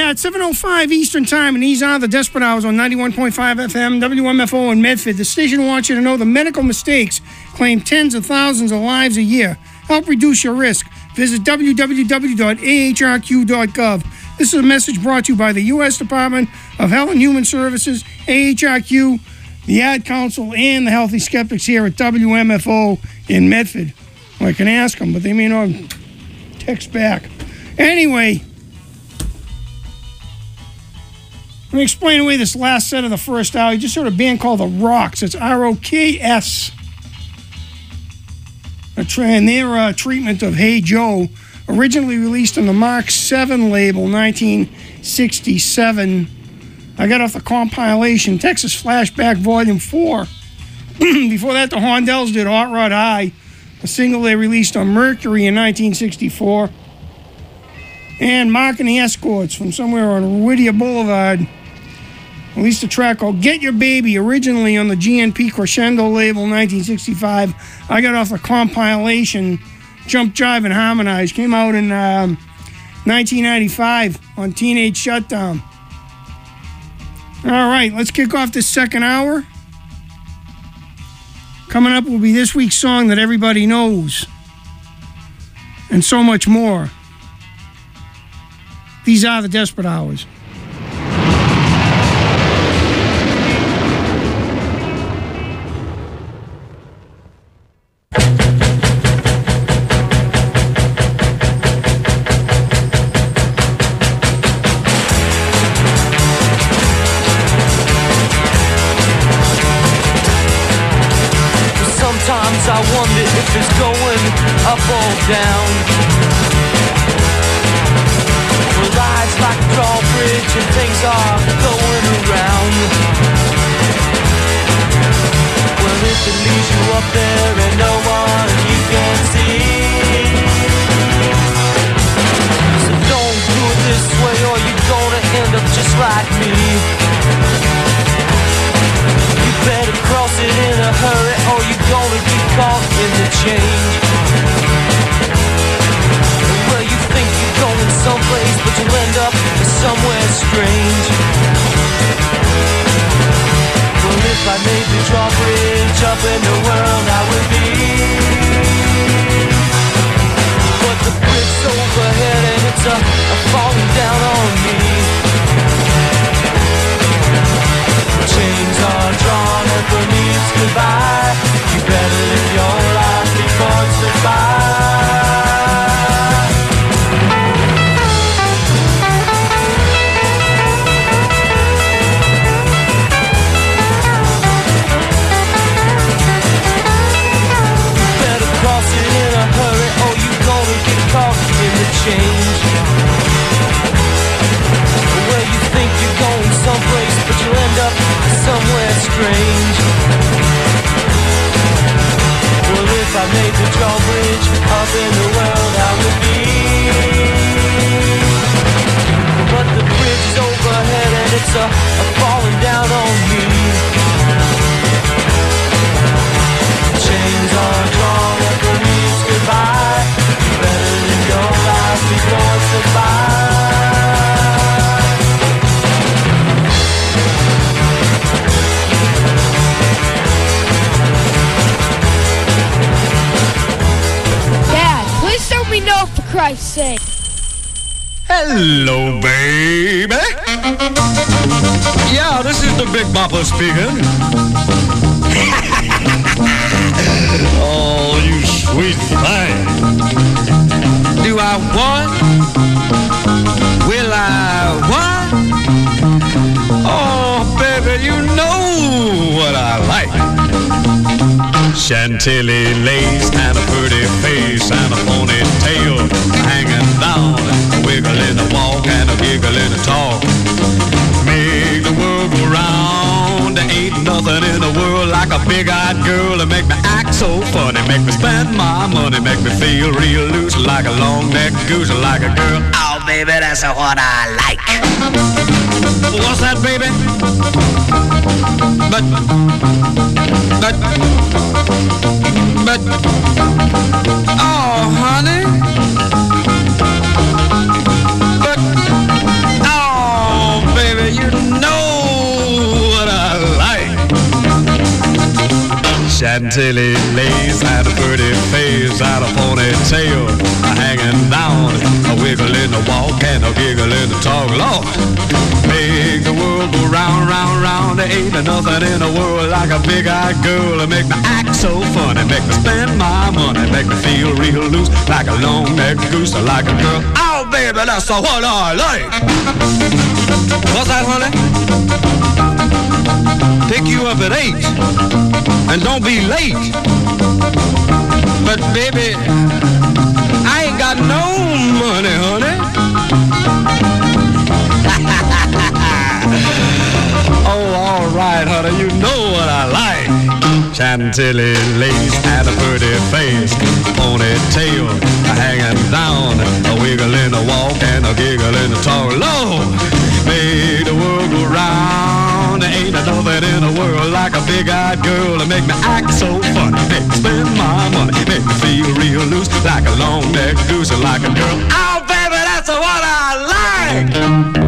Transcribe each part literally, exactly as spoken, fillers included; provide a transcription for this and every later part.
Yeah, it's seven oh five Eastern Time, and these are the Desperate Hours on ninety-one point five F M, W M F O in Medford. The station wants you to know the medical mistakes claim tens of thousands of lives a year. Help reduce your risk. Visit w w w dot a h r q dot gov. This is a message brought to you by the U S Department of Health and Human Services, A H R Q, the Ad Council, and the Healthy Skeptics here at W M F O in Medford. Well, I can ask them, but they may not text back. Anyway, let me explain away this last set of the first hour. You just heard a band called The Rocks. It's R O K S. A tra- and their uh, treatment of Hey Joe, originally released on the Mark seven label, nineteen sixty-seven. I got off the compilation, Texas Flashback Volume four. Before that, the Hondells did Hot Rod High, a single they released on Mercury in nineteen sixty-four. And Mark and the Escorts from somewhere on Whittier Boulevard released a track called Get Your Baby, originally on the G N P Crescendo label, nineteen sixty-five. I got off the compilation Jump, Jive, and Harmonize. Came out in um, nineteen ninety-five on Teenage Shutdown. All right, let's kick off this second hour. Coming up will be this week's song that everybody knows, and so much more. These are the Desperate Hours. Sometimes I wonder if it's going up or down. Well, life's like a drawbridge and things are going around. Well, if it leaves you up there and no one you can see, so don't do it this way or you're gonna end up just like me. You better cross it in a hurry or you're gonna get caught in the change. Well, you think you're going someplace, but you'll end up somewhere strange. Well, if I made the drawbridge up in the world, I would be. But the bridge's overhead and it's a, a falling down on me. Chains are drawn and for me it's goodbye. You better live your life before it's goodbye. Better cross it in a hurry or you're gonna get caught in the change. Well, you think you're going someplace, but you'll end up somewhere strange. Well, if I made the drawbridge up in the world, I would be. But the bridge is overhead and it's a, a falling down on me. Chains are drawn and for me it's goodbye. You better live your life before it's goodbye. Let me know, for Christ's sake. Hello, baby. Yeah, this is the Big Bopper speaking. Oh, you sweet thing. Do I want? Will I what? Oh, baby, you know what I like. Chantilly lace and a pretty face and a ponytail hanging down, a wiggle in the walk and a giggle in the talk. Make the world go round. There ain't nothing in the world like a big-eyed girl to make me act so funny, make me spend my money, make me feel real loose like a long-necked goose, like a girl. Oh, baby, that's what I like. What's that, baby? But, but, but, oh, honey. But, oh, Chantilly lace and a pretty face and a ponytail hanging down, a wiggle in the walk and a giggle in the talk. Lord, make the world go round, round, round. There ain't nothing in the world like a big-eyed girl. It make me act so funny, make me spend my money, make me feel real loose like a long-necked goose, like a girl. Oh, baby, that's what I like. What's that, honey? Pick you up at eight, and don't be late. But baby, I ain't got no money, honey. Oh, all right, honey, you know what I like. Chantilly lace and a pretty face, ponytail hanging down, a wiggle in the walk and a giggle in the talk. Lord, make the world go round. There ain't nothing in the world like a big-eyed girl to make me act so funny, make me spend my money, make me feel real loose like a long-necked goose and like a girl. Oh, baby, that's what I like.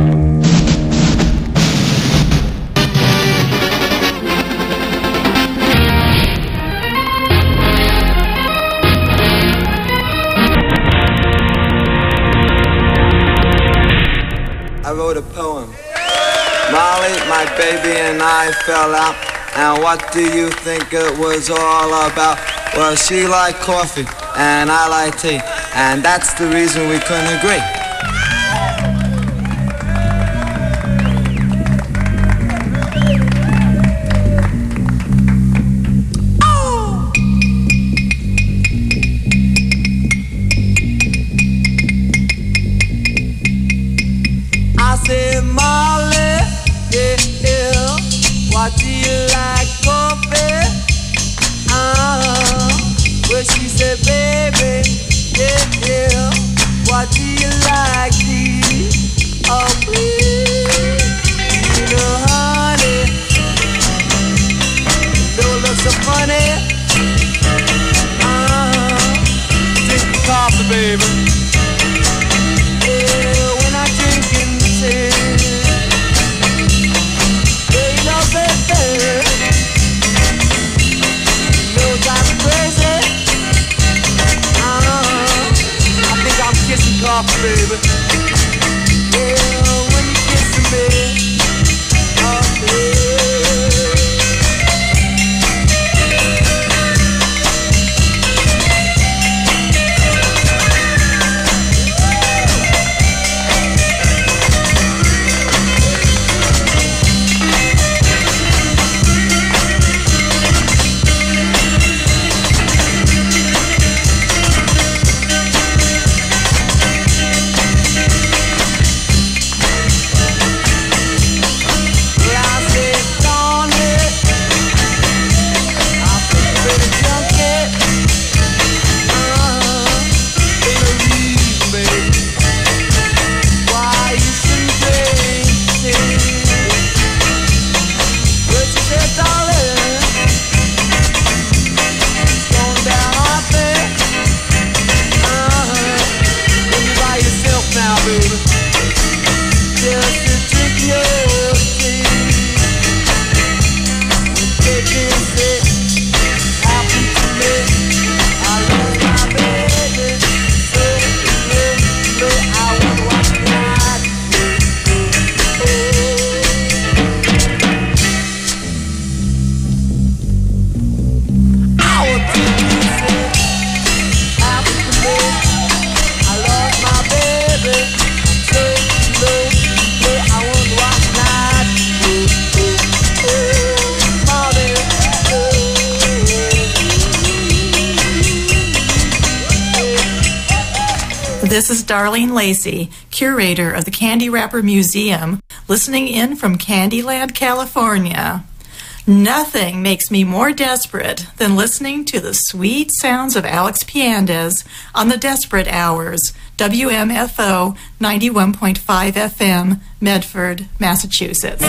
I wrote a poem. Molly, my baby, and I fell out. And what do you think it was all about? Well, she liked coffee, and I like tea. And that's the reason we couldn't agree. What do you like, coffee? Uh, well, she said, baby, yeah, yeah. What do you like, tea? Oh, please, you know, honey, don't look so funny. Uh, drink the coffee, baby. Yeah, when I drink and tea. Coffee, baby. Yeah, when you kiss me, oh, This is Darlene Lacey, curator of the Candy Wrapper Museum, listening in from Candyland, California. Nothing makes me more desperate than listening to the sweet sounds of Alex Piandez on the Desperate Hours, W M F O ninety-one point five F M, Medford, Massachusetts.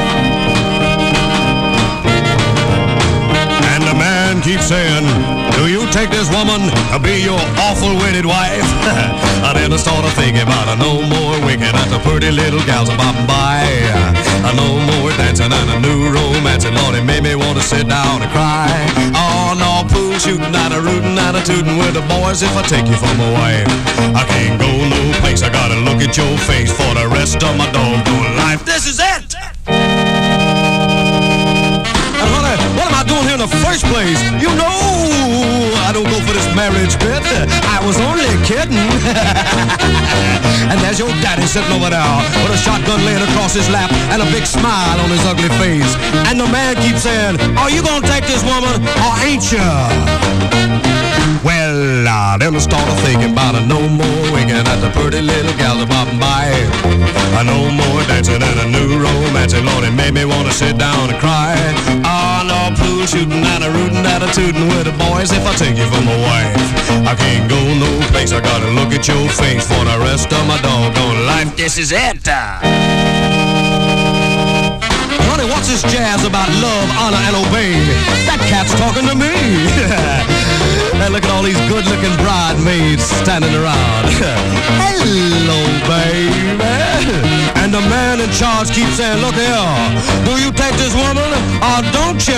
And the man keeps saying, do you take this woman to be your awful wedded wife? I then start thinking about her no more winking at the pretty little gals bopping by. No more dancing and a new romance, and Lord, it made me want to sit down and cry. Oh, no pool shooting and a rootin' and a tootin' with the boys if I take you for my wife. I can't go no place, I gotta look at your face for the rest of my doggone life. This is it! And honey, what am I doing here in the first place? You know I don't go for this marriage bit. I was only kidding. And there's your daddy sitting over there with a shotgun laying across his lap and a big smile on his ugly face. And the man keeps saying, are you gonna take this woman or ain't you? Well, uh, then I started thinking about a no more winking at the pretty little gal that bobbing by. A no more dancing and a new romance, and Lord, it made me want to sit down and cry. Ah, oh, no pool shooting and a rootin' and a tootin' with the boys if I take you for my wife. I can't go no place, I gotta look at your face for the rest of my doggone life. This is it. Honey, what's this jazz about love, honor, and obey? That cat's talking to me. Hey, look at all these good-looking bridesmaids standing around. Hello, baby. And the man in charge keeps saying, look here, do you take this woman or don't you?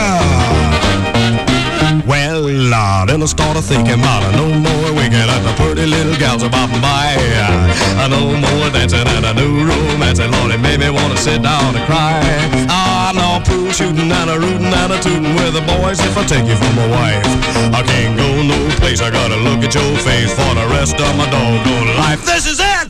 Well, uh, then I started thinking about a no more winking at the pretty little gals a bopping by. A no more dancing and a new romance, and Lord, it made me want to sit down and cry. Ah, no pool shooting and a rootin' and a tootin' with the boys if I take you for my wife. I can't go no place, I gotta look at your face for the rest of my doggone life. This is it!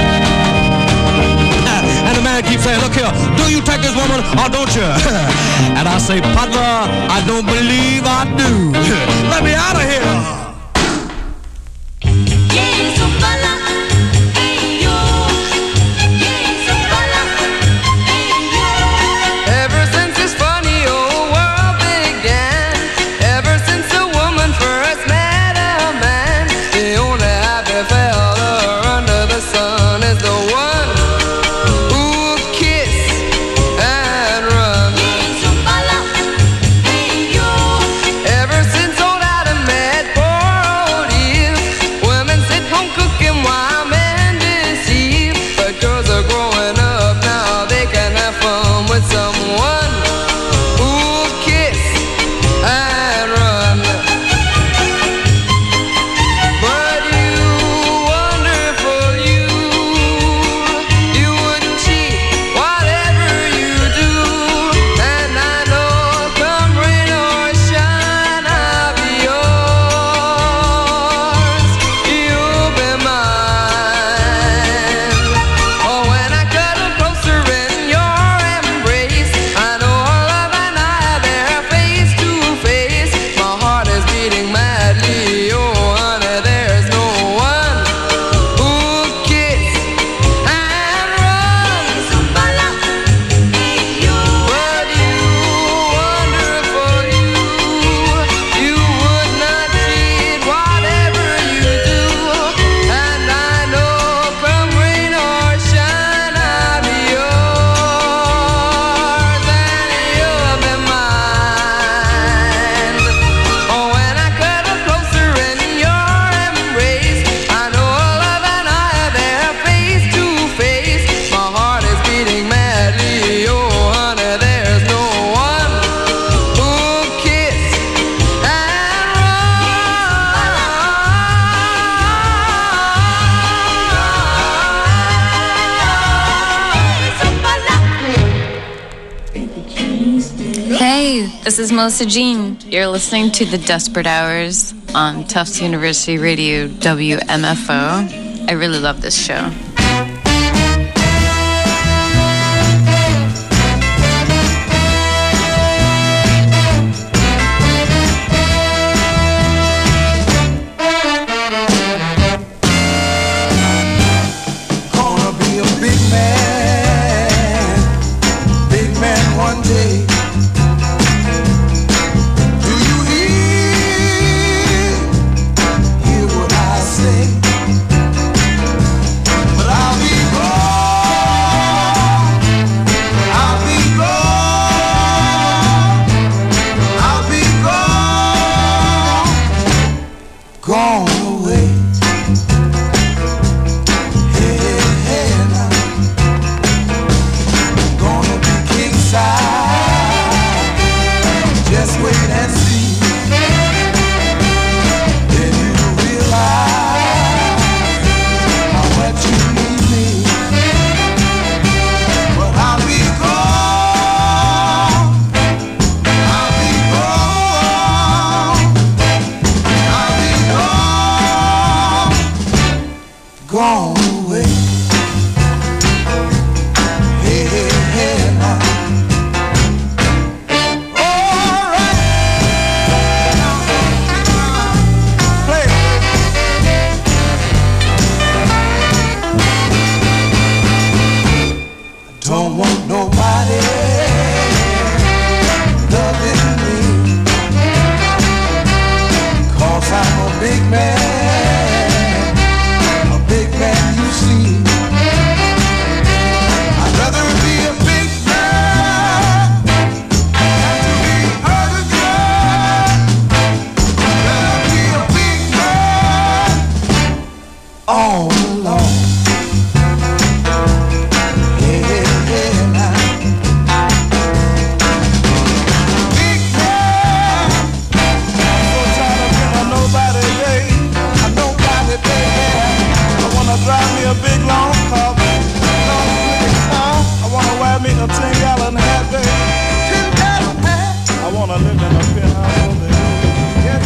And the man keeps saying, look here, do you take this woman or don't you? And I say, partner, I don't believe I do. Let me out of here. Ever since this funny old world began, ever since a woman first met a man, the only happy fella under the sun is the one who kiss and run. Ever since old Adam met poor old Eve, women sit home cooking while men deceive. But girls are growing up now, they can have fun with someone who kiss and run. But you, wonderful you, you wouldn't cheat whatever you do. And I know come rain or shine, I'll be yours, you'll be mine. Oh, when I cuddle closer in your embrace, I know our love and I are there face to face. My heart is beating madly, oh honey, there's no one who'll kiss and run. But you, wonderful you, you would not cheat whatever you do. And I know come rain or shine, I'll be yours and you'll be mine. Oh, when I cuddle closer in your embrace, I know our love and I are there face to face. My heart is beating madly, oh honey, there's no one who'll kiss and Hey, this is Melissa Jean. You're listening to The Desperate Hours on Tufts University Radio W M F O. I really love this show. Gonna be a big man, big man one day. Do you hear, hear what I say? But Don't want nobody loving me, 'cause I'm a big man, a big man you see. I'd rather be a big man than to be hurt again. I'd rather be a big man all alone. Drive me a big long car, I wanna wear me a ten gallon hat, baby. ten gallon hat. I wanna live in a penthouse over there. Yes.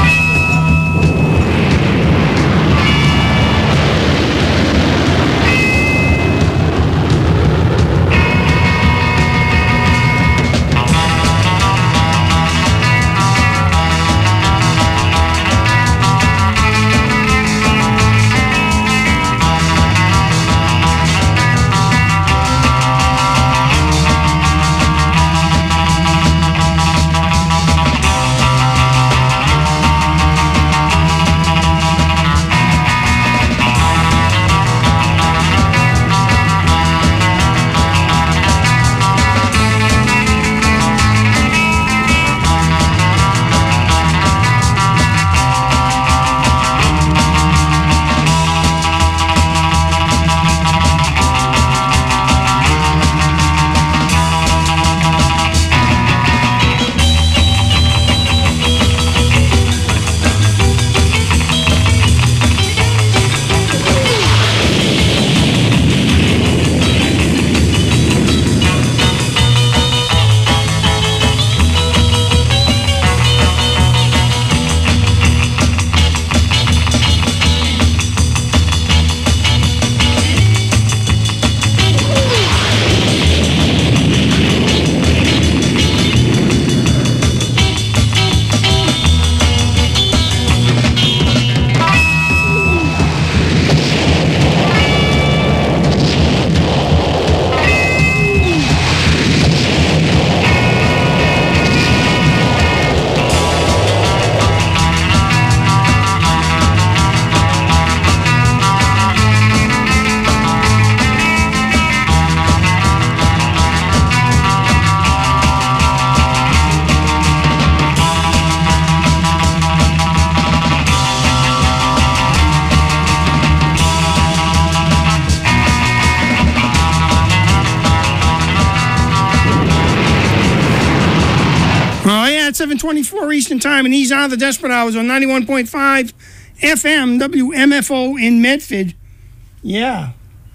seven twenty-four Eastern Time, and he's on the Desperate Hours on ninety-one point five F M W M F O in Medford. Yeah.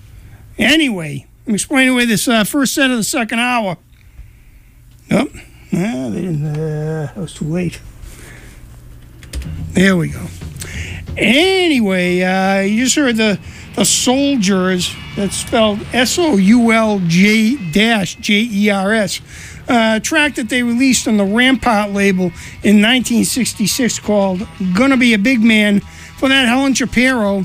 Anyway, I'm explaining away this uh, first set of the second hour. Nope. Nah, they didn't. Uh, that was too late. There we go. Anyway, uh, you just heard the the Soldiers. That's spelled S O U L J dash J E R S. Uh, track that they released on the Rampart label in nineteen sixty-six called Gonna Be a Big Man. For that, Helen Shapiro,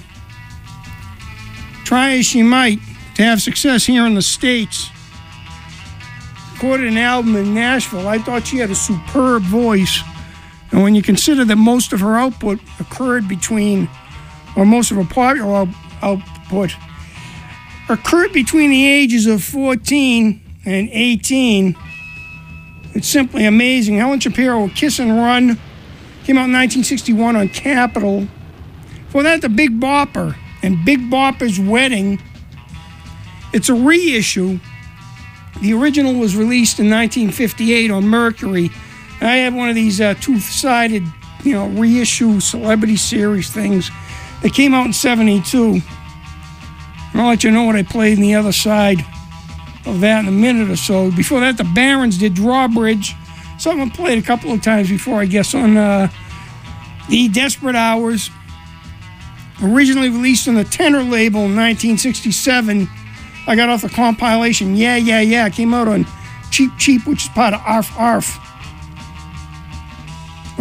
try as she might to have success here in the States, recorded an album in Nashville. I thought she had a superb voice. And when you consider that most of her output occurred between, or most of her popular out- output occurred between the ages of fourteen and eighteen, it's simply amazing. Helen Shapiro, Kiss and Run, came out in nineteen sixty-one on Capitol. For that, The Big Bopper and Big Bopper's Wedding. It's a reissue. The original was released in nineteen fifty-eight on Mercury. I have one of these uh, two-sided, you know, reissue celebrity series things. They came out in seventy-two. I'll let you know what I played on the other side of that in a minute or so. Before that, the Barons did Drawbridge. Something I played a couple of times before, I guess, on uh, the Desperate Hours. Originally released on the Tenor label in nineteen sixty-seven. I got off the compilation Yeah, Yeah, Yeah. It came out on Cheap Cheap, which is part of Arf Arf.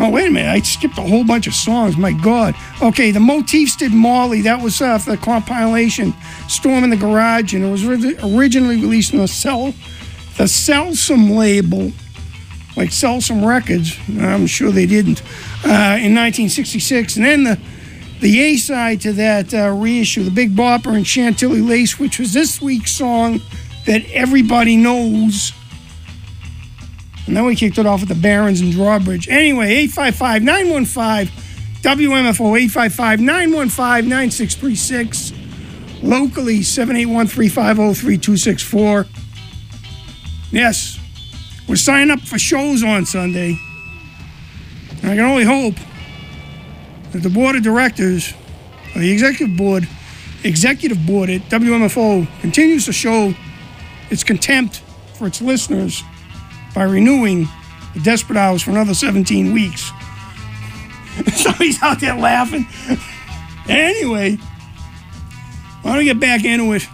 Oh, wait a minute. I skipped a whole bunch of songs. My God. Okay, the Motifs did Molly. That was uh, for the compilation Storm in the Garage, and it was ri- originally released on the Cell, the Celsum label, like Celsum Records. I'm sure they didn't, uh, in nineteen sixty-six. And then the, the A-side to that uh, reissue, The Big Bopper and Chantilly Lace, which was this week's song that everybody knows. And then we kicked it off with the Barons and Drawbridge. Anyway, eight five five, nine one five, W M F O, eight five five, nine one five, nine six three six. Locally, seven eight one, three five zero, three two six four. Yes, we're signing up for shows on Sunday. And I can only hope that the board of directors, or the executive board, executive board at W M F O continues to show its contempt for its listeners by renewing the Desperate Hours for another seventeen weeks. Somebody's out there laughing. Anyway, why don't we get back into it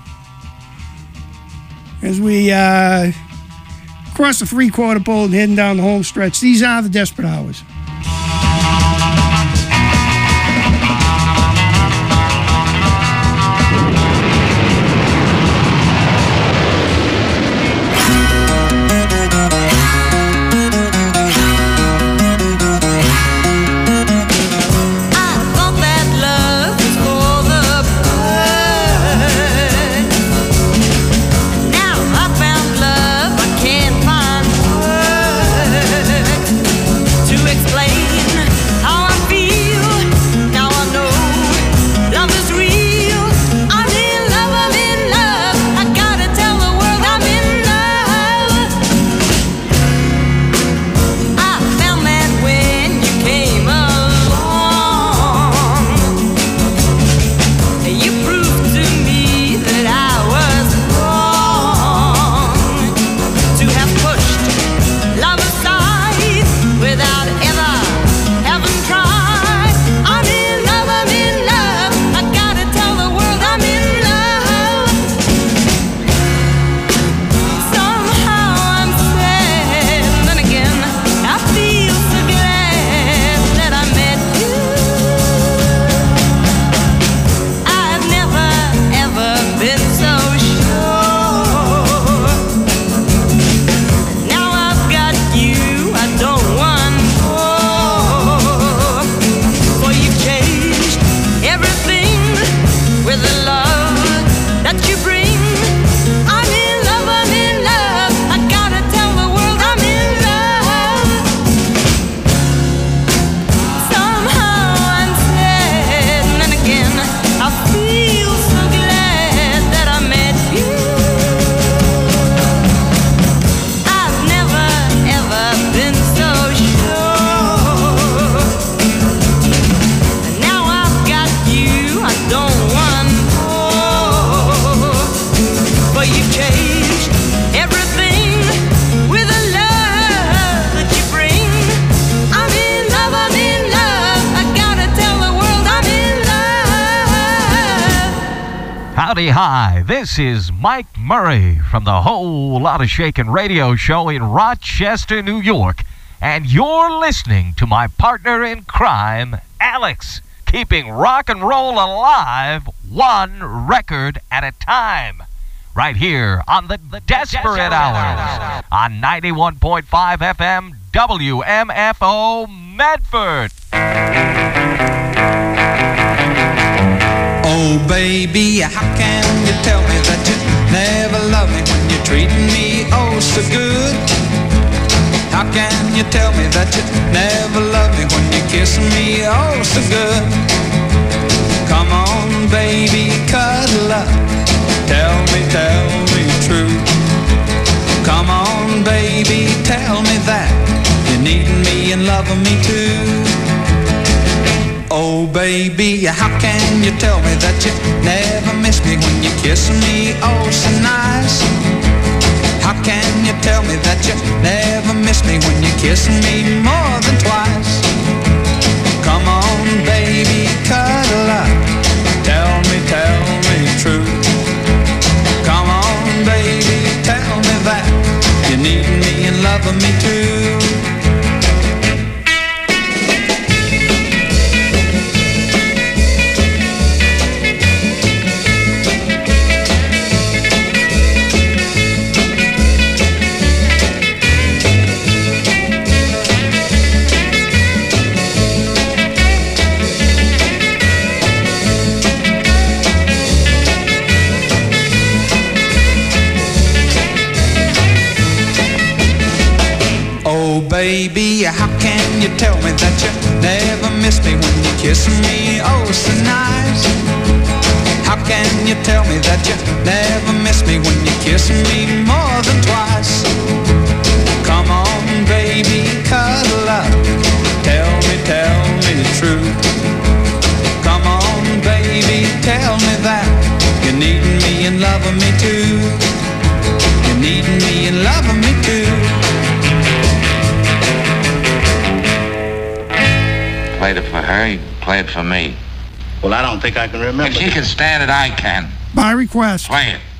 as we uh, cross the three-quarter pole and heading down the home stretch. These are the Desperate Hours. Howdy hi, this is Mike Murray from the Whole Lotta Shakin' radio show in Rochester, New York, and you're listening to my partner in crime, Alex, keeping rock and roll alive one record at a time, right here on the, the Desperate, Desperate Hours on ninety-one point five F M W M F O Medford. Oh baby, how can you tell me that you never love me when you're treating me oh so good? How can you tell me that you never love me when you're kissing me oh so good? Come on baby, cuddle up, tell me, tell me true. Come on baby, tell me that you need me and loving me too. Oh baby, how can you tell me that you never miss me when you're kissing me oh so nice? How can you tell me that you never miss me when you're kissing me more than twice? Come on baby, cuddle up, tell me, tell me true. Come on baby, tell me that you need me and loving me too. baby, how can you tell me that you never miss me when you kiss me oh so nice? How can you tell me that you never miss me when you kiss me more than twice? Come on, baby, cuddle up. Tell me, tell me the truth. Come on, baby, tell me that you need me and loving me too. You need me and loving me too. Played it for her, you play it for me. Well, I don't think I can remember. If she can stand it, I can. By request. Play it.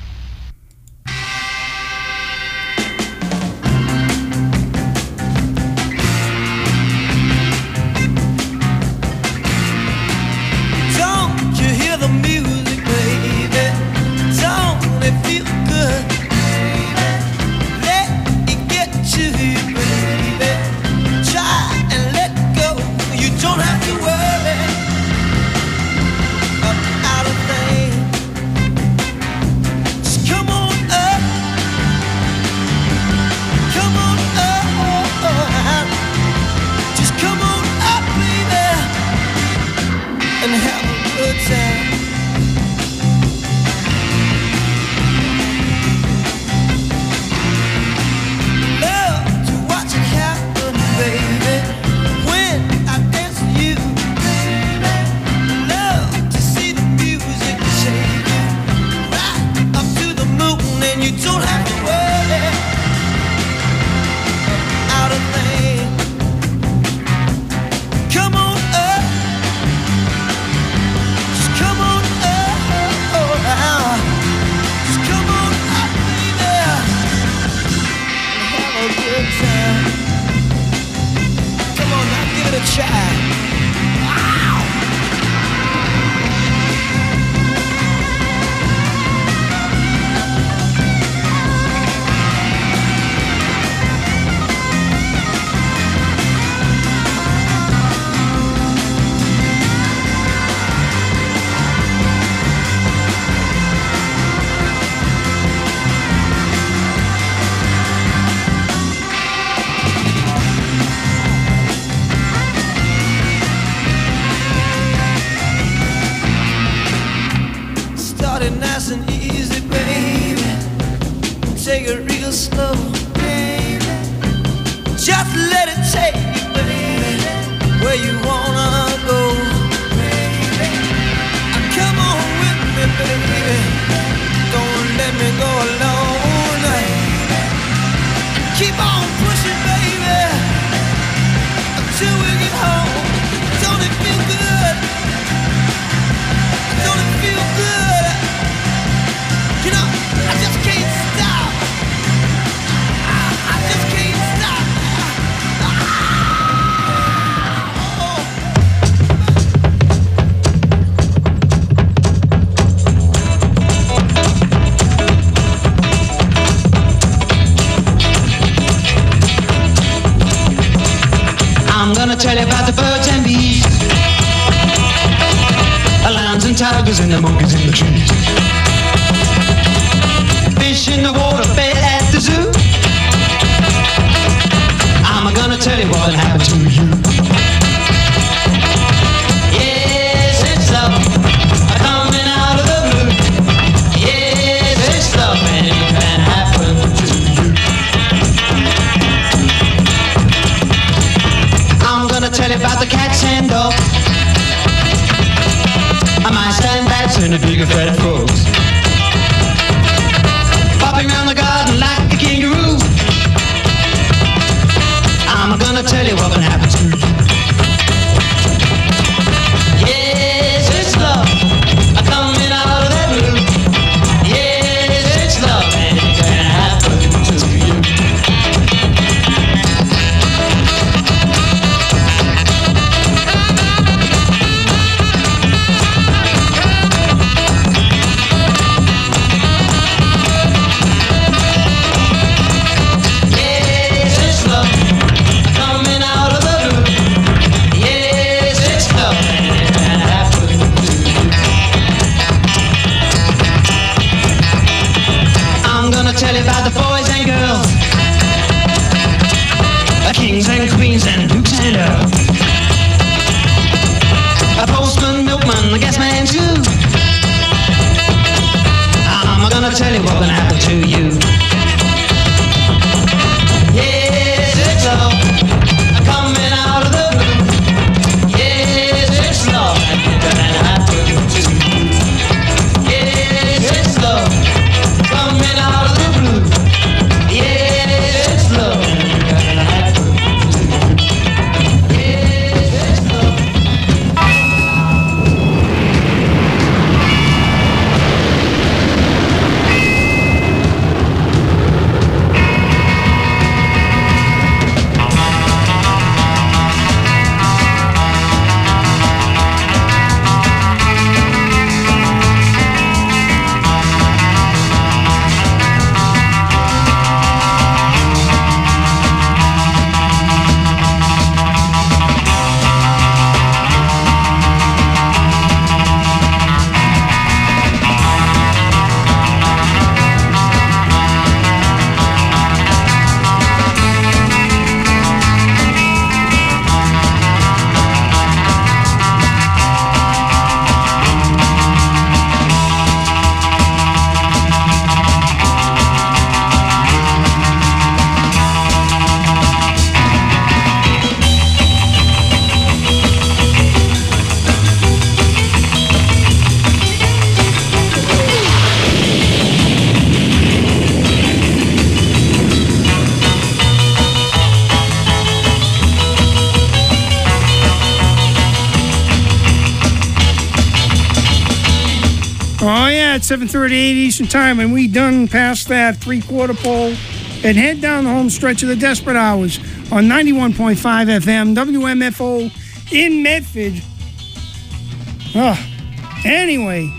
Don't you hear the music, baby? Don't it feel good? Let it get to you, baby. Try and let go. You don't have to worry about a thing. Just come on up. Come on up. Just come on up, baby, and have a good time. Love to watch it happen, baby, when I dance with you. Love to see the music take you right up to the moon, and you don't have to worry about a thing. Come on up. Just come on up. Just come on up, baby, and have a good time. Come on now, give it a try. Wow. Started nice and easy, baby. Take it real slow, baby. Just let it take you, baby, where you wanna go, baby. Come on with me, baby. Don't let me go alone. Keep on pushing, baby, until we get home. Don't it feel good? Don't it feel good? You know, I just can't stop. I, I just can't stop. I'm gonna tell you about the birds and bees, the lions and tigers and the monkeys in the trees, fish in the water, fed at the zoo. I'm gonna tell you what happened to you. Yes, it's love coming out of the blue. Yes, it's love and it can happen to you. I'm gonna tell you about the cats and dogs, I might stand bats and the big fat frogs, popping around the garden like a kangaroo. I'm gonna tell you what can happen to you. Yes, it's love coming out of that blue. Yes, it's love and it can happen to you. Tell you about the boys and girls, the kings and that, seven thirty-eight Eastern Time, and we done past that three-quarter pole and head down the home stretch of the Desperate Hours on ninety-one point five F M, W M F O in Medford. Oh, anyway,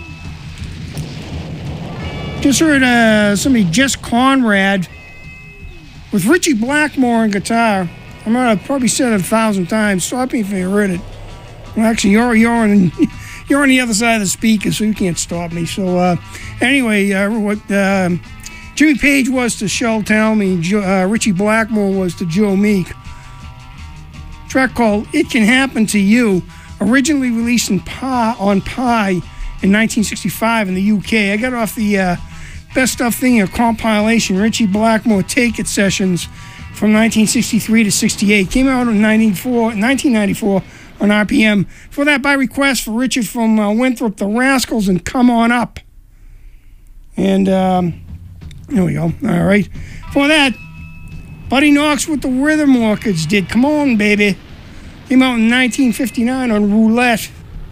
just heard uh, somebody, Jess Conrad, with Richie Blackmore on guitar. I'm gonna probably said it a thousand times. Stop me if you heard it. Well, actually, you're you're on you're on the other side of the speaker, so you can't stop me. So uh, anyway, uh, what uh, Jimmy Page was to Shel Talmy, jo- uh, Richie Blackmore was to Joe Meek. A track called "It Can Happen to You," originally released in Pi on Pi in nineteen sixty-five in the U K. I got off the uh, Best Of Thing, a compilation, Richie Blackmore Take It sessions from nineteen sixty-three to sixty-eight. Came out in nineteen ninety-four on R P M. For that, by request for Richard from uh, Winthrop, the Rascals, and Come On Up. And um, there we go. All right. For that, Buddy Knox with the Rhythm Orchids did Come On, Baby. Came out in nineteen fifty-nine on Roulette.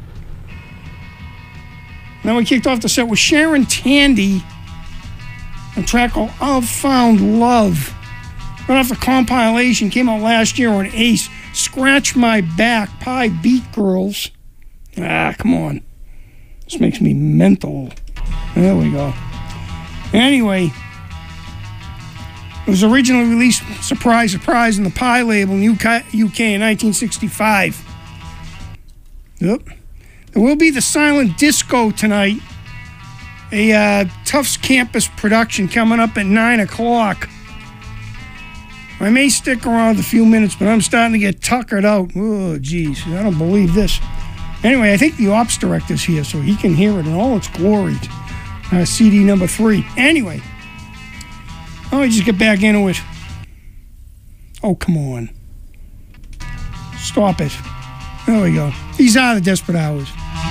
Now we kicked off the set with Sharon Tandy, a track called I've Found Love. Right off the compilation, came out last year on Ace. Scratch My Back, Pie Beat Girls. Ah, come on. This makes me mental. There we go. Anyway, it was originally released, surprise, surprise, in the Pie label in U K, U K in nineteen sixty-five. Yep. There will be the Silent Disco tonight. A uh, Tufts campus production coming up at nine o'clock. I may stick around a few minutes, but I'm starting to get tuckered out. Oh, geez, I don't believe this. Anyway, I think the ops director's here, so he can hear it in all its glory. Uh, C D number three. Anyway, let me just get back into it. Oh, come on. Stop it. There we go. These are the Desperate Hours.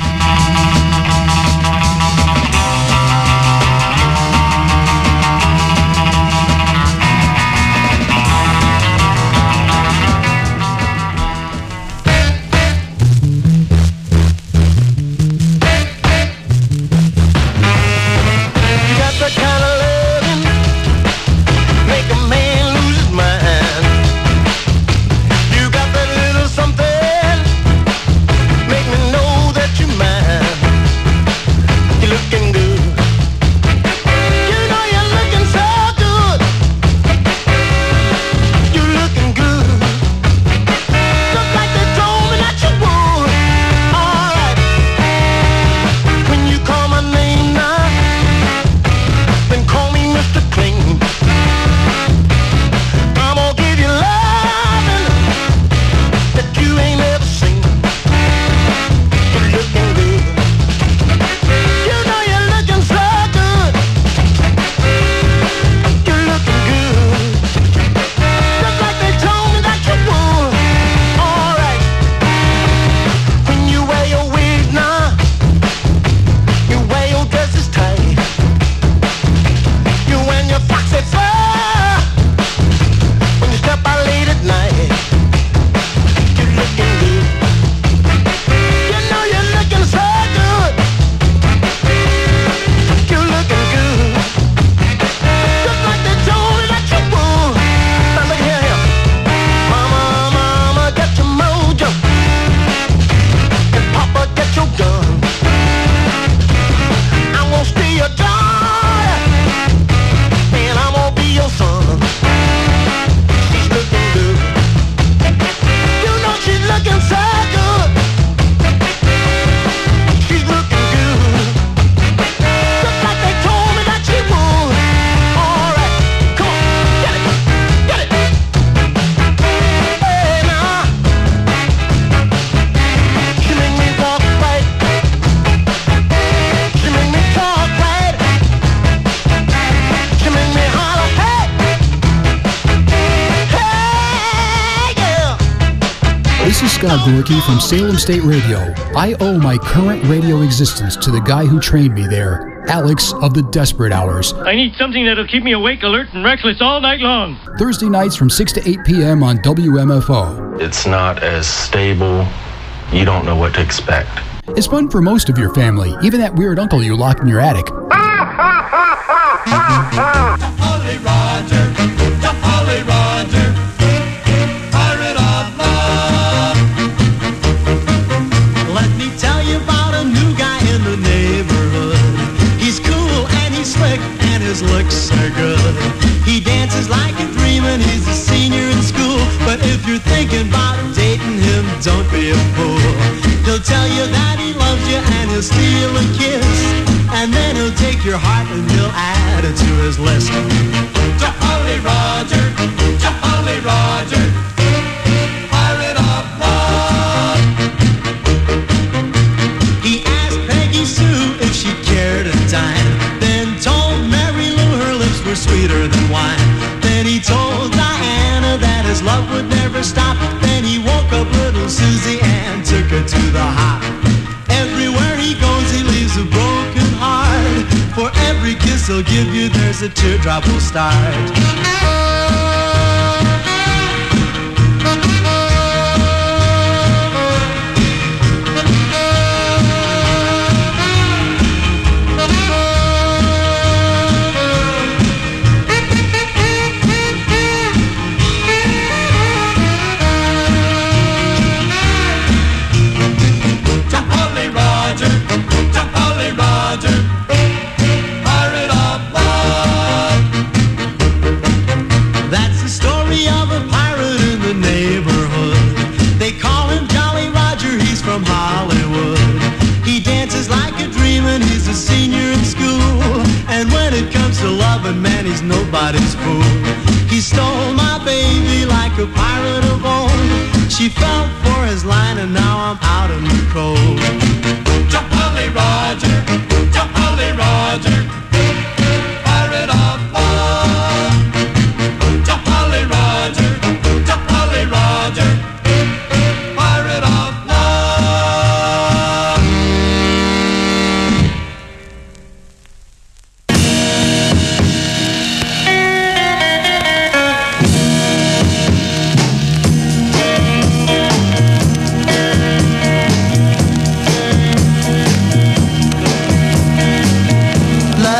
Scott Gorky from Salem State Radio. I owe my current radio existence to the guy who trained me there, Alex of the Desperate Hours. I need something that'll keep me awake, alert, and reckless all night long. Thursday nights from six to eight p.m. on W M F O. It's not as stable. You don't know what to expect. It's fun for most of your family, even that weird uncle you locked in your attic. Jolly Roger, Jolly Roger, pirate of love. Let me tell you about a new guy in the neighborhood. He's cool and he's slick and his looks are good. He dances like a dream and he's a senior in school. But if you're thinking about dating him, don't be a fool. He'll tell you that he loves you and he'll steal a kiss. And then he'll take your heart and he'll add it to his list. Jolly Roger, Jolly Roger, pirate of love. He asked Peggy Sue if she cared to dine, then told Mary Lou her lips were sweeter than wine. Then he told Diana that his love would never stop. Then he woke up little Susie and took her to the hop. Everywhere he goes he leaves a broken heart. For every kiss he'll give you there's a teardrop will start. Jolly Roger, Jolly Roger, pirate of love. That's the story of a pirate in the neighborhood. They call him Jolly Roger, he's from Hollywood. He dances like a dream and he's a senior in school. And when it comes to loving, man, he's nobody's fool. He stole my baby like a pirate of old. She fell for his line and now I'm out in the cold. Jolly Roger, Jolly Roger, pirate of love. Jolly Roger, Jolly Roger, pirate of love. La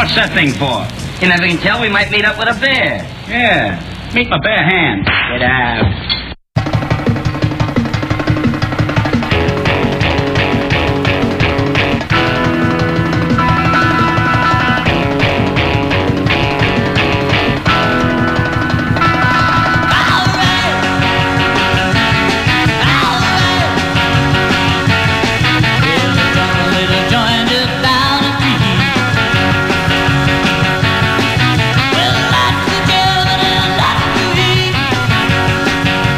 What's that thing for? You never can tell, we might meet up with a bear. Yeah, meet my bare hand. Get out. Well,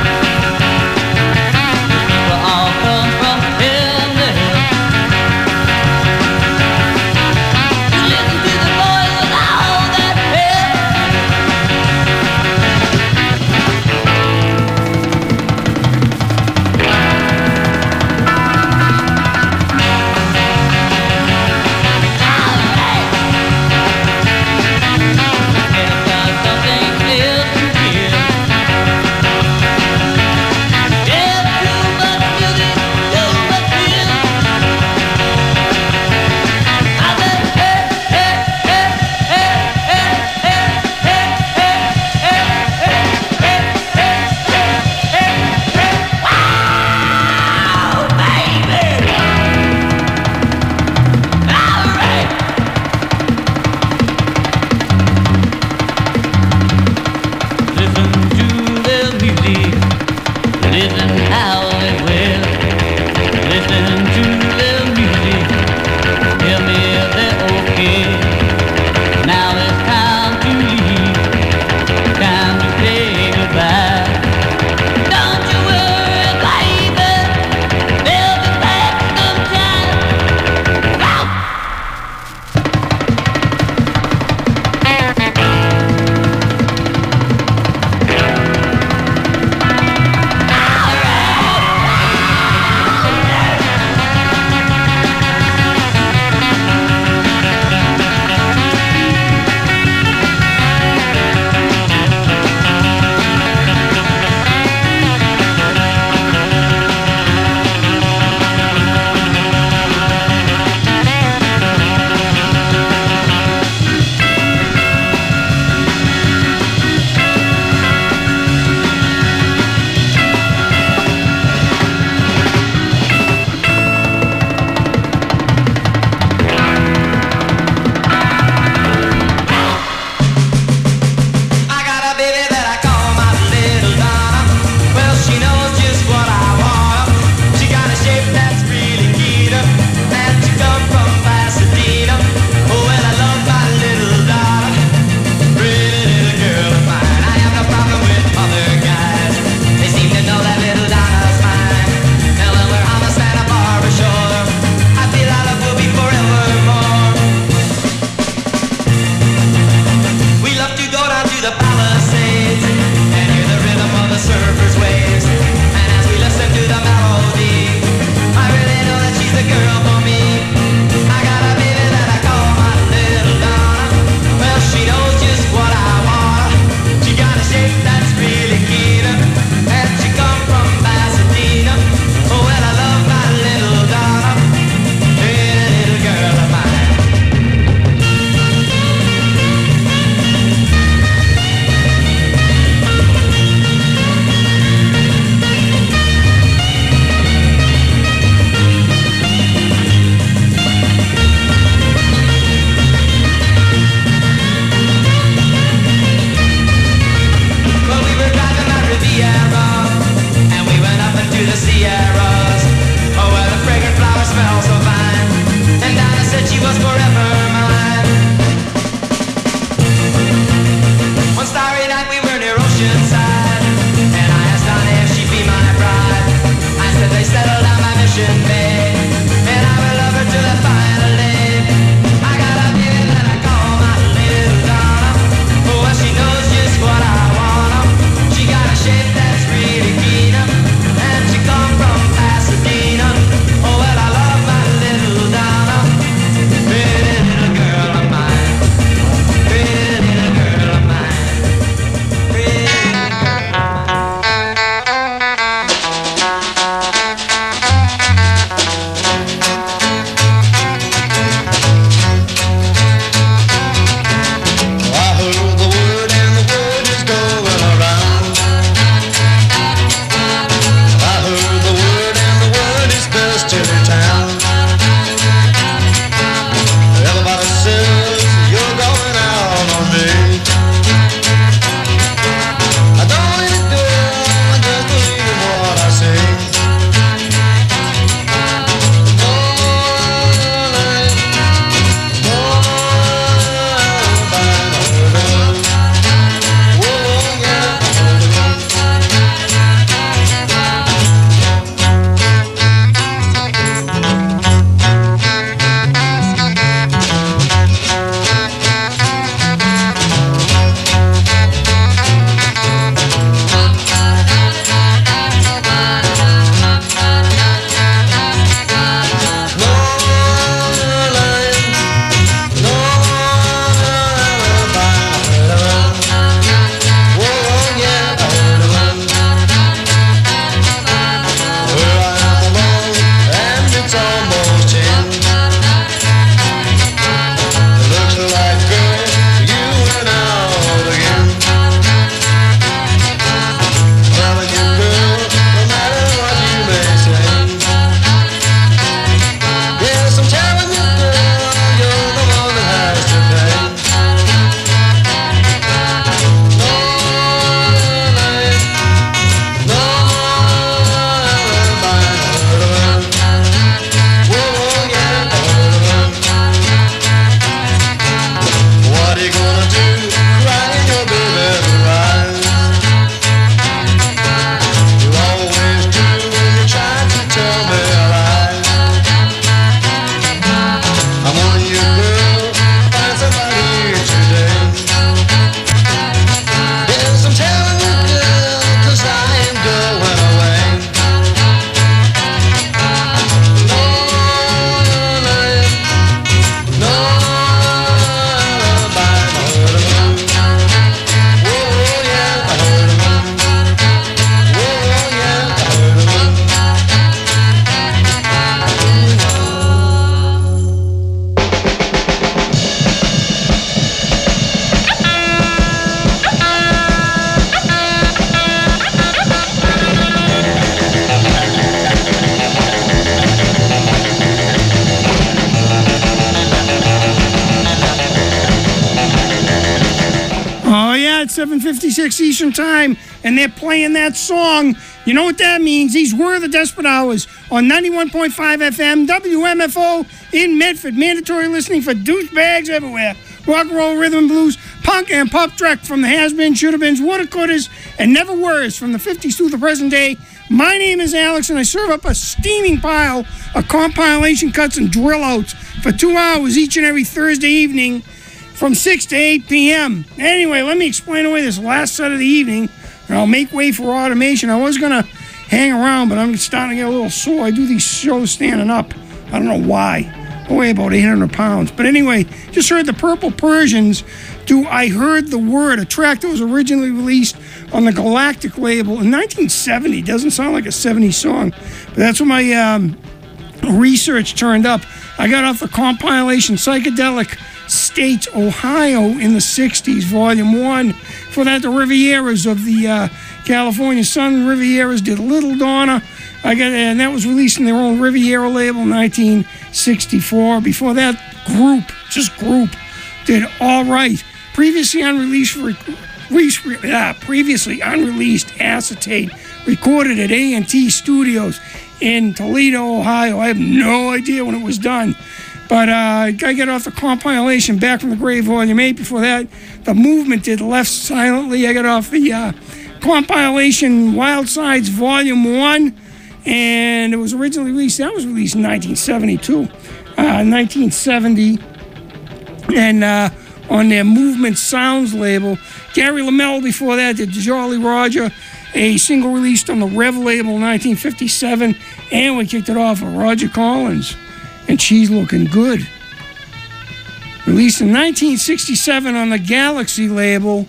at seven fifty-six Eastern Time, and they're playing that song. You know what that means. These were the Desperate Hours on ninety-one point five F M, W M F O in Medford. Mandatory listening for douchebags everywhere. Rock and roll, rhythm and blues, punk and pop track from the has-been, should-have-beens, woulda-couldas, and never-weres from the fifties through the present day. My name is Alex, and I serve up a steaming pile of compilation cuts and drill-outs for two hours each and every Thursday evening from six to eight p.m. Anyway, let me explain away this last set of the evening, and I'll make way for automation. I was going to hang around, but I'm starting to get a little sore. I do these shows standing up. I don't know why. I weigh about eight hundred pounds. But anyway, just heard the Purple Persians do I Heard the Word, a track that was originally released on the Galactic label in nineteen seventy. Doesn't sound like a seventies song, but that's what my um, research turned up. I got off the compilation Psychedelic States, Ohio in the sixties, Volume one. For that, the Rivieras of the uh, California Sun Rivieras did Little Donna. I got, and that was released in their own Riviera label, nineteen sixty-four. Before that, Group, just Group, did All Right. Previously unreleased, re, re, uh, previously unreleased Acetate, recorded at A and T Studios in Toledo, Ohio. I have no idea when it was done. But uh, I got off the compilation Back from the Grave, Volume eight. Before that, The Movement did Left Silently. I got off the uh, compilation Wild Sides, Volume one. And it was originally released, that was released in nineteen seventy-two. Uh, nineteen seventy. And uh, on their Movement Sounds label. Gary LaMelle before that did Jolly Roger, a single released on the Rev label, nineteen fifty-seven. And we kicked it off with Roger Collins and She's Looking Good. Released in nineteen sixty-seven on the Galaxy label.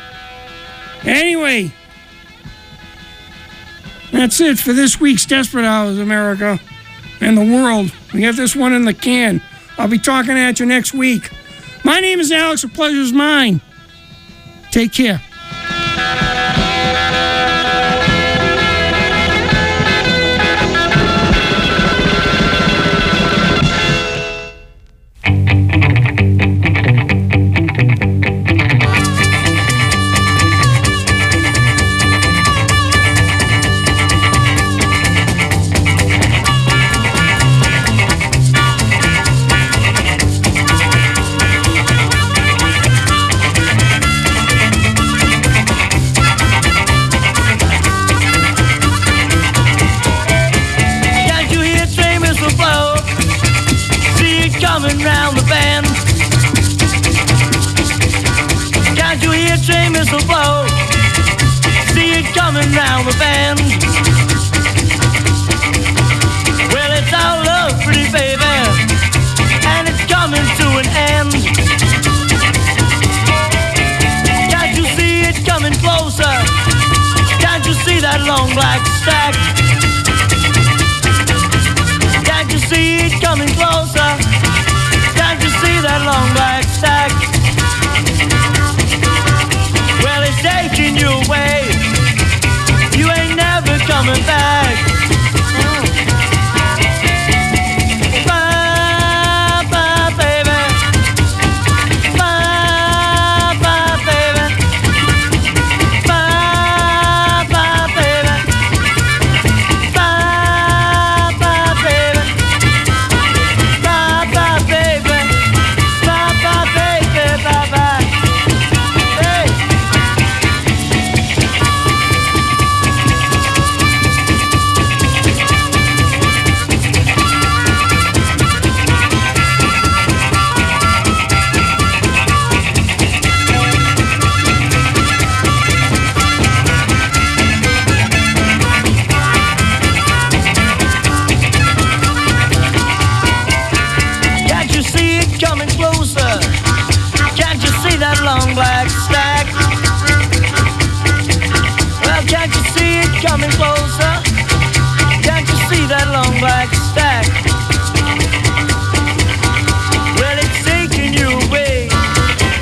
Anyway, that's it for this week's Desperate Hours, America and the world. We got this one in the can. I'll be talking at you next week. My name is Alex. The pleasure's mine. Take care. Round the bend. Can't you hear train whistle blow? See it coming round the bend. Well, it's our love, pretty baby, and it's coming to an end. Can't you see it coming closer? Can't you see that long black stack? Can't you see it coming closer? Can't you see that long black stack? Well, it's taking you away. You ain't never coming back. Bye, bye, baby. Bye, bye, baby. Bye, bye, baby. Bye, bye, baby. Bye, bye, baby. Long black stack. Well, can't you see it coming closer? Can't you see that long black